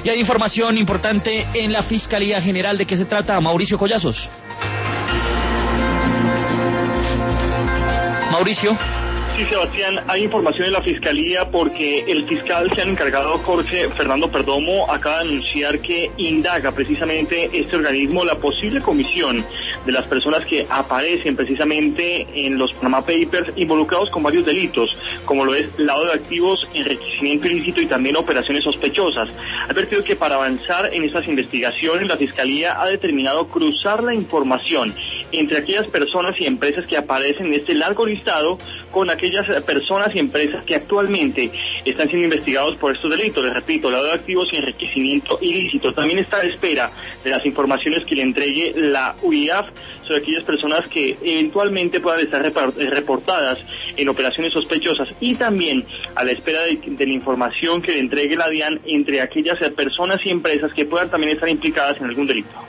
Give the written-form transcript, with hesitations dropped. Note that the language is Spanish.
Y hay información importante en la Fiscalía General. ¿De qué se trata, Mauricio Collazos? Mauricio. Sí, Sebastián, hay información en la Fiscalía porque el fiscal que han encargado, Jorge Fernando Perdomo, acaba de anunciar que indaga precisamente este organismo la posible comisión de las personas que aparecen precisamente en los Panama Papers involucrados con varios delitos, como lo es lavado de activos, enriquecimiento ilícito y también operaciones sospechosas. Ha advertido que para avanzar en estas investigaciones, la Fiscalía ha determinado cruzar la información entre aquellas personas y empresas que aparecen en este largo listado con aquellas personas y empresas que actualmente están siendo investigados por estos delitos. Les repito, lavado de activos y enriquecimiento ilícito. También está a la espera de las informaciones que le entregue la UIAF sobre aquellas personas que eventualmente puedan estar reportadas en operaciones sospechosas, y también a la espera de la información que le entregue la DIAN entre aquellas personas y empresas que puedan también estar implicadas en algún delito.